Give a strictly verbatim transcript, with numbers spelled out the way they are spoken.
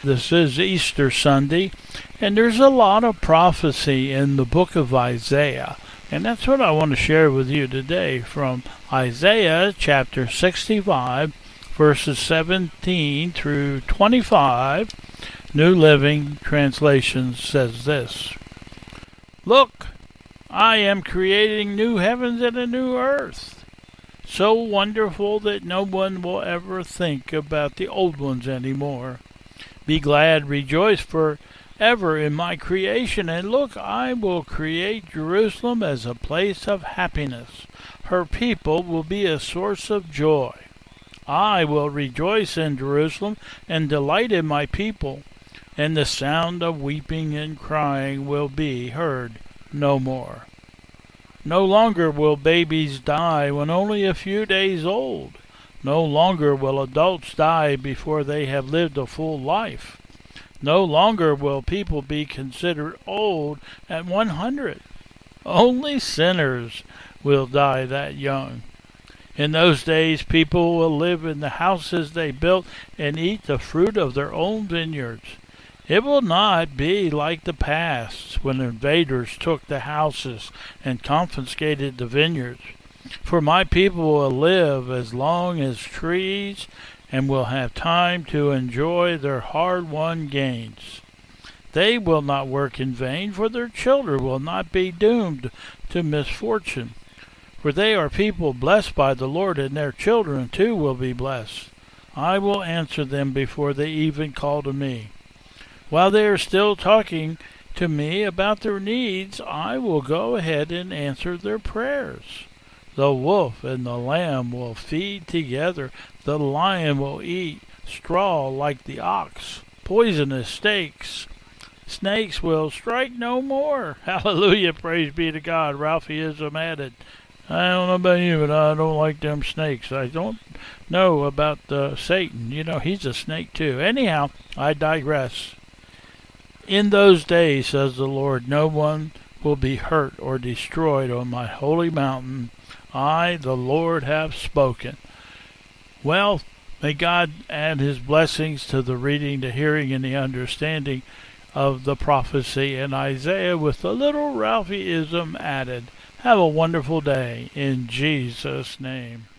This is Easter Sunday, and there's a lot of prophecy in the book of Isaiah. And that's what I want to share with you today from Isaiah chapter sixty-five, verses seventeen through twenty-five. New Living Translation says this: Look, I am creating new heavens and a new earth, so wonderful that no one will ever think about the old ones anymore. Be glad, rejoice forever in my creation, and look, I will create Jerusalem as a place of happiness. Her people will be a source of joy. I will rejoice in Jerusalem and delight in my people, and the sound of weeping and crying will be heard no more. No longer will babies die when only a few days old. No longer will adults die before they have lived a full life. No longer will people be considered old at one hundred. Only sinners will die that young. In those days, people will live in the houses they built and eat the fruit of their own vineyards. It will not be like the past, when invaders took the houses and confiscated the vineyards. For my people will live as long as trees and will have time to enjoy their hard-won gains. They will not work in vain, for their children will not be doomed to misfortune. For they are people blessed by the Lord, and their children too will be blessed. I will answer them before they even call to me. While they are still talking to me about their needs, I will go ahead and answer their prayers. The wolf and the lamb will feed together. The lion will eat straw like the ox. Poisonous snakes. Snakes will strike no more. Hallelujah, praise be to God. Ralphieism added. I don't know about you, but I don't like them snakes. I don't know about uh, Satan. You know, he's a snake too. Anyhow, I digress. In those days, says the Lord, no one will be hurt or destroyed on my holy mountain. I, the Lord, have spoken. Well, may God add his blessings to the reading, the hearing, and the understanding of the prophecy in Isaiah with a little Ralphieism added. Have a wonderful day in Jesus' name.